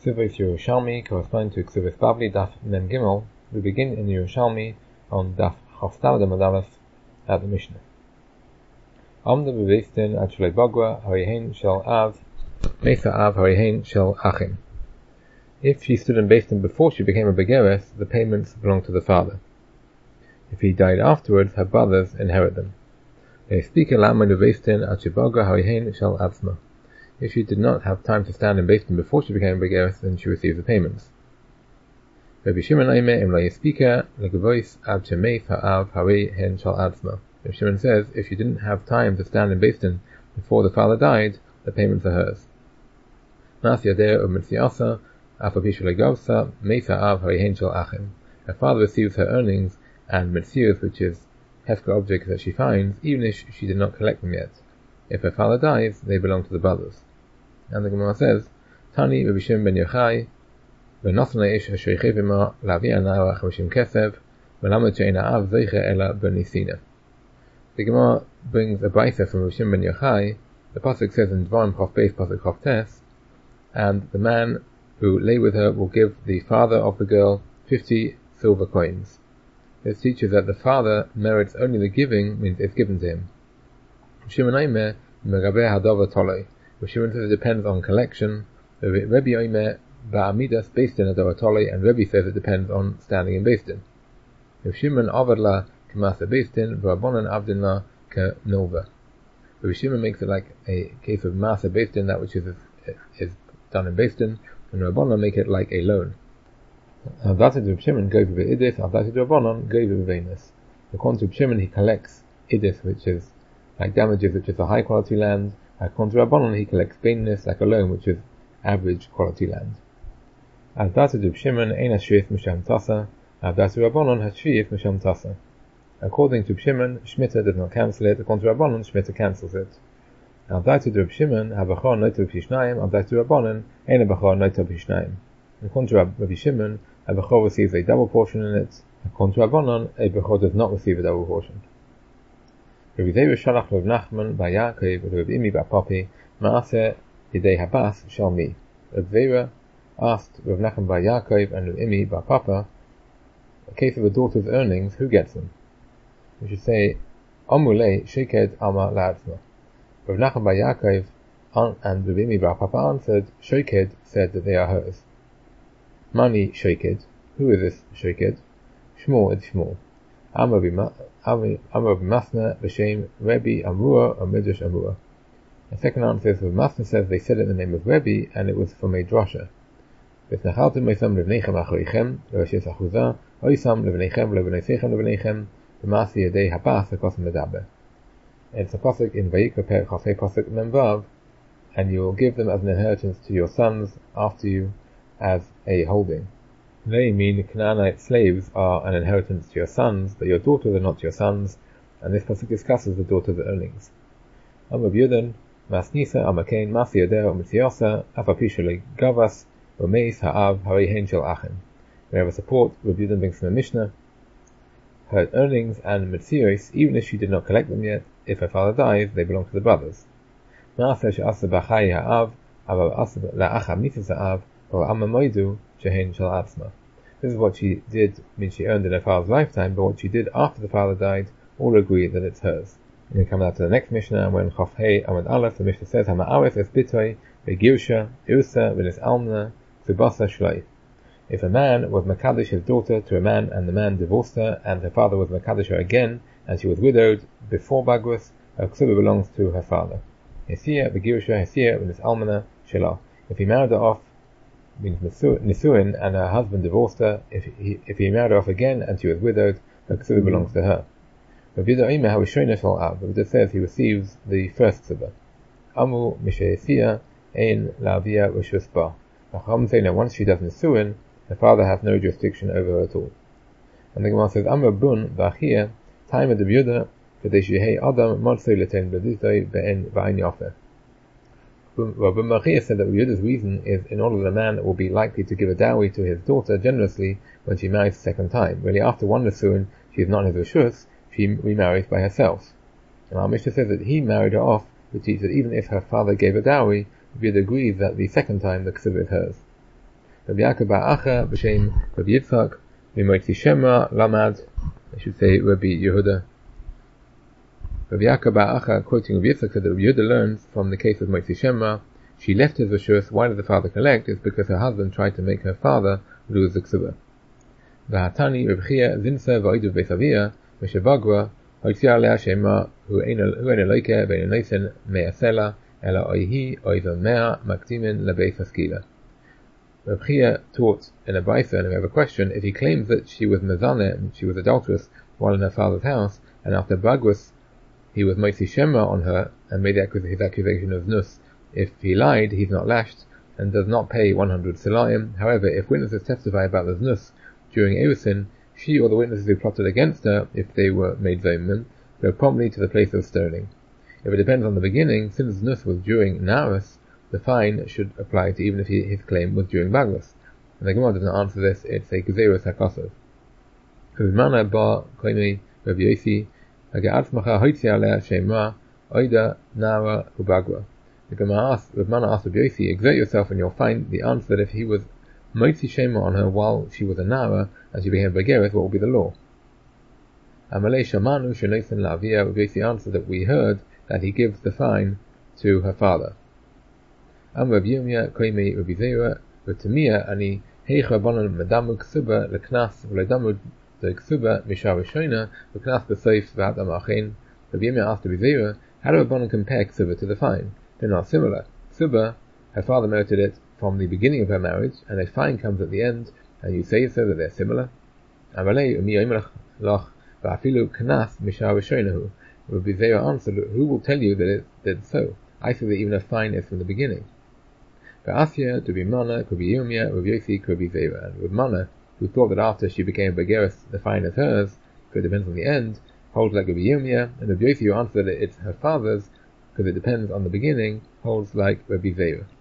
Ksuvos Yerushalmi correspond to Ksuvos Bavli Daf Mem Gimel. We begin in Yerushalmi on Daf Chafstamad Amud Aleph at the Mishnah. Amda b'veistin ad shlei bagwa harihen shel av mesa av harihen shel achim. If she stood in Beistin before she became a begeres, the payments belong to the father. If he died afterwards, her brothers inherit them. They speak lama b'veistin ad shebagwa harihen shel atzma. If she did not have time to stand in Beistin before she became a begeres, then she receives the payments. Rabbi Shimon Omer im lo yespika legavois ad shemeis ha'av harihen shel atzma. Rabbi Shimon says, if she didn't have time to stand in Beistin before the father died, the payments are hers. Nas yadeh u'mitziasa afapishu legavsa meisa av harihen shel achim. Her father receives her earnings and mitzias, which is hefker objects that she finds, even if she did not collect them yet. If her father dies, they belong to the brothers. And the Gemara says, Tani Rabbi Shimon ben Yochai v'nosan leish hasheichev ima lavi anara 50 kesef v'lamed she'ena av zeiche ela b'nisina. The Gemara brings a brayso from Rabbi Shimon ben Yochai. The pasuk says in Dvarim Chof Beis pasuk Chof Tes, and the man who lay with her will give the father of the girl 50 silver coins. This teaches that the father merits only the giving, means it's given to him. Shimon Omer megabeh hadava tolei. Shimon says it depends on collection. Rebbe Omer ba'amidas Beistin hadava tolei, and Rebbe says it depends on standing in Beistin. If Shimon avad la k'masa Beistin, v'Rabbanan avdin la k'nova. Rabbi Shimon makes it like a case of masa Beistin, that which is done in Beistin, and Rabbanan make it like a loan. Avdated Rabbi Shimon goes with idis, avdated Rabbanan goes with veinus. According to Rabbi Shimon, he collects idis, which is like damages, which is a high quality land. According to Rabbanan, he collects beinus, like a loan, which is average quality land. Avdated Rabbi Shimon ein hashviyus misham tasa, avdated Rabbanan hashviyus misham tasa. According to Rabbi Shimon, Shmita does not cancel it. According to Rabbanan, Shmita cancels it. Avdated Rabbi Shimon habachor noto b'shnayim, avdated Rabbanan ein habachor noto b'shnayim. According to Rabbi Shimon, a bechor receives a double portion in it. According to Rabbanan, a bechor does not receive a double portion. Rabbi Zera shalach Rav Nachman bar Yaakov Rav Imi bar Papi ma'aseh yidei habas shalmi. Rabbi Zera asked Rav Nachman bar Yaakov and Rav Imi bar Papa, a case of a daughter's earnings, who gets them? We should say, Amulei sheked ama la'atzma. Rav Nachman bar Yaakov and Rav Imi bar Papa answered, Shoked said that they are hers. Mani Shoked. Who is this Shoked? Shmuel is Shmuel. Amar b'Masna b'Shem Rebbe Amura or Midrash Amura. The second answer is, Masna says they said it in the name of Rebbe, and it was from a drasha. V'tnachaltem leisam levneichem achorichem l'rashis achuzah oisam levneichem levneisechem levneichem b'masi yadei habas hakosim medaber. It's a pasuk in Vayikra Perek Chafei pasuk Memvav, and you will give them as an inheritance to your sons after you as a holding. They mean Canaanite slaves are an inheritance to your sons, but your daughters are not your sons, and this pasuk discusses the daughter's earnings. Amar B'Yudan Masnisa Amakain Masi Yadeh U'Mitziasa Afapisha Gavas U'Meis Ha'av Harihen Shel Achim. We have a support. Rabbi B'Yudan brings from the Mishnah her earnings and mitzios, even if she did not collect them yet, if her father dies, they belong to the brothers. Ma'aseh she'asa b'chai ha'av aval asa la'acha mitzvah ha'av or amma moidu shehen shel atzma. This is what she did, means she earned in her father's lifetime, but what she did after the father died, all agree that it's hers. And we come out to the next Mishnah, and when Chof Hei Amud Aleph, the Mishnah says, Hama'aretz es bitoi ve'girsha irsa v'nis almna tzubasa shloi. If a man was Makadosh his daughter to a man, and the man divorced her, and her father was Makadosh her again, and she was widowed before Bagus, her ksuba belongs to her father. Hesiya ve'girsha hesiya v'nis almna shelo. If he married her off, means Nisuin, and her husband divorced her, if he married her off again and she was widowed, her ksuba belongs to her. Rabbi Omer ha'rishonos shel av. It says he receives the first ksuba. Amu mishayesiya ein la'avia reshus ba. Chacham say now once she does Nisuin, her father has no jurisdiction over her at all. And the Gemara says, Amar bun v'achia time of the Yehuda k'dei shehei adam motzei l'tein b'ditoi be'en v'ayin yafeh. Rabbi Machia said that Yehuda's reason is in order that a man will be likely to give a dowry to his daughter generously when she marries the second time. Really, after one Nisuin, she is not his reshus, she remarries by herself. And our Mishnah says that he married her off to teach that even if her father gave a dowry, Yehuda agrees that the second time the ksuba is hers. Rabbi Yaakov bar Acha b'shem Rabbi Yitzchak v'moitzi Shemra lamad, I should say Rabbi Yehuda. Rabbi Yaakov bar Acha, quoting Rabbi Yitzchak, said that Rabbi Yehuda learns from the case of Moitzi Shemra, she left his reshus. Why did the father collect? It's because her husband tried to make her father lose the ksuba. V'hatani Reb Chia zinsa v'oidu v'esavia v'shebagra hoitzia alea shema hu ein eloike v'ein noisen me'asela ela oihi oiva mea maktimin lebeis haskila. Reb Chia taught in a brisa, and we have a question: if he claims that she was mezaneh and she was adulterous while in her father's house, and after bagros he was moitzi shemra on her and made his accusation of nus, if he lied, he's not lashed and does not pay 100 silayim. However, if witnesses testify about the nus during erusin, she or the witnesses who plotted against her, if they were made zayimim, go promptly to the place of stoning. If it depends on the beginning, since nus was during naras, the fine should apply to even if his claim was during bagros. And the Gemara does not answer this. It's a gezerus hakosov. Kuzmana bar koinei Rabbi Yossi haga'atzmacha hoitzi alea shemra oida nara ubagra. The Gemara asked, Rav Mana asked Rabbi Yossi, exert yourself and you'll find the answer that if he was moitzi shema on her while she was a nara and she became begeres, what will be the law? Amalei shamanu shenoisen la'avia. Rabbi Yossi answered that we heard that he gives the fine to her father. Am Rav Yirmiyah koimei Rabbi Zera v'tamiyah ani heicha bonan medamu ksuba leknas v'ledamu the ksuba mishar rishona leknas b'soif v'adam achein. Rabbi Yirmiyah asked Rabbi Zera, how do Rabbanan compare ksuba to the fine? They're not similar. Ksuba, her father merited it from the beginning of her marriage, and a fine comes at the end, and you say so that they're similar. Amalei umi yoimlach lach v'afilu knas mishar rishonahu. Rabbi Zera answered, who will tell you that it's so? I say that even a fine is from the beginning. V'asya to be Mana, could be Yirmiyah, Rabbi Yossi, could be Zera. And Rabbi Mana, who thought that after she became begeres, the fine is hers, because it depends on the end, holds like Rabbi Yirmiyah, and Rabbi Yossi, who answered that it's her father's, because it depends on the beginning, holds like Rabbi Zera.